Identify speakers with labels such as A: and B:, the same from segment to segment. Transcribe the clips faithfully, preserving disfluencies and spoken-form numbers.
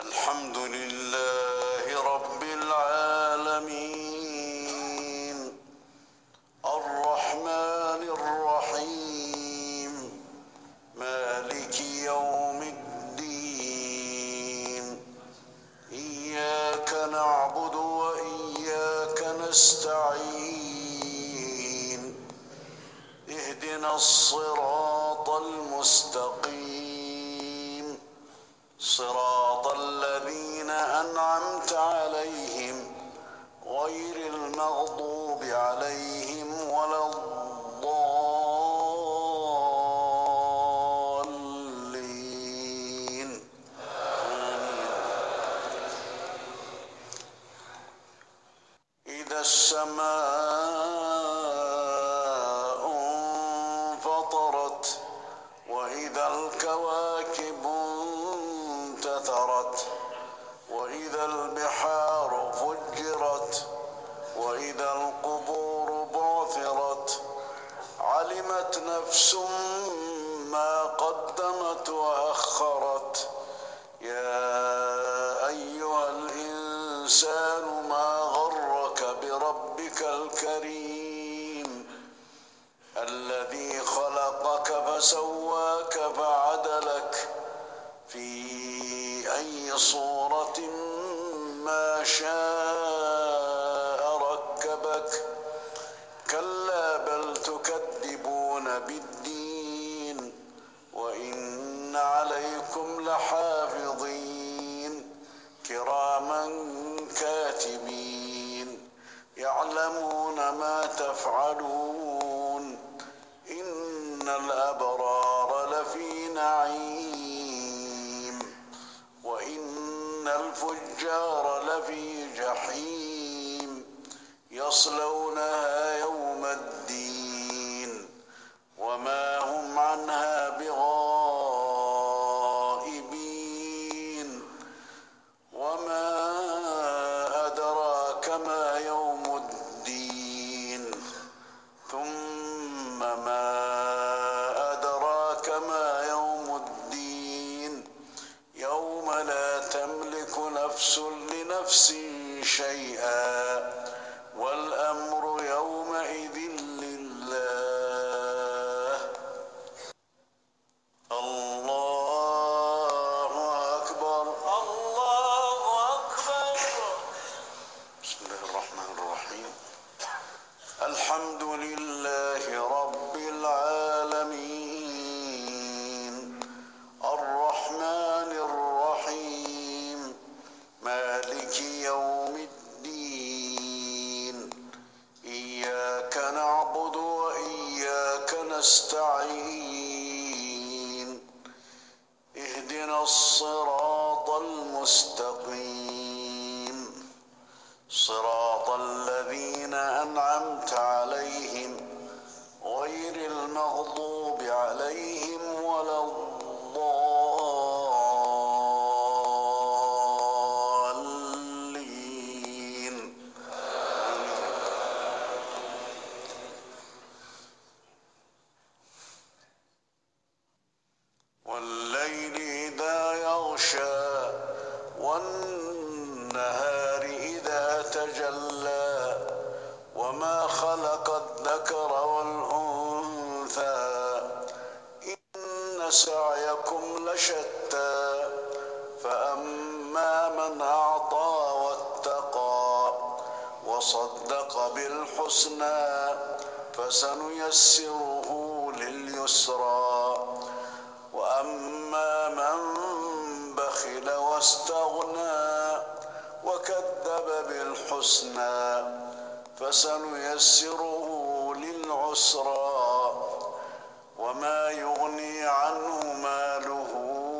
A: الحمد لله رب العالمين الرحمن الرحيم مالك يوم الدين إياك نعبد وإياك نستعين اهدنا الصراط المستقيم صراط الذين أنعمت عليهم غير المغضوب عليهم ولا الضالين آمين. إذا السماء انفطرت وإذا الكواكب انتثرت وإذا البحار فجرت وإذا القبور بعثرت علمت نفس ما قدمت وأخرت يا أيها الإنسان ما غرك بربك الكريم الذي خلقك فسواك فعدلك في أي صورة ما شاء ركبك كلا بل تكذبون بالدين وإن عليكم لحافظين كراما كاتبين يعلمون ما تفعلون إن الأبرار لفي نعيم وإن الفجار لفي جحيم يصلونها يوم الدين وما هم عنها بغائبين وما أدراك ما يوم الدين ثم ما أدراك ما يوم الدين يوم لا تملك نفس لنفس شيئا والأمر يومئذ لله الله أكبر الله أكبر. بسم الله الرحمن الرحيم الحمد لله رب العالمين الرحمن الرحيم مالك يوم الدين إياك نعبد وإياك نستعين اهدنا الصراط المستقيم صراط الذين أنعمت عليهم غير المغضوب عليهم ولا الضالين والليل إذا يغشى والنهار إذا تجلى وما خلق الذكر والأنثى إن سعيكم لشتى فأما من أعطى واتقى وصدق بالحسنى فسنيسره لليسرى وأما من بخل واستغنى وكذب بالحسنى فسنيسره للعسرى وما يغني عنه ماله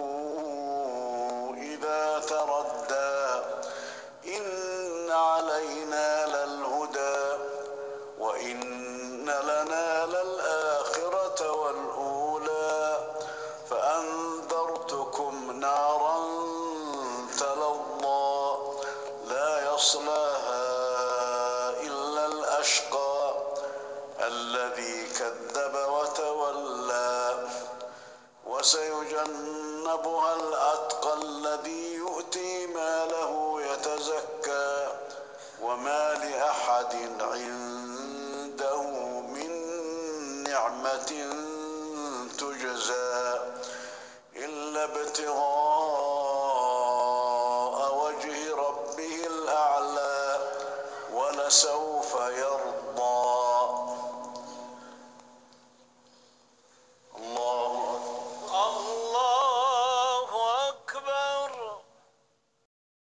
A: إذا تردى إن علينا للهدى وإن لنا للآخرة والأولى فأنذرتكم نارا تلظى لا يصلاها إلا الأشقى الذي كذب وتولى وسيجنبها الأتقى الذي يؤتي ماله يتزكى وما لأحد عنده من نعمة تجزى إلا ابتغاء وجه ربه الأعلى ولسوف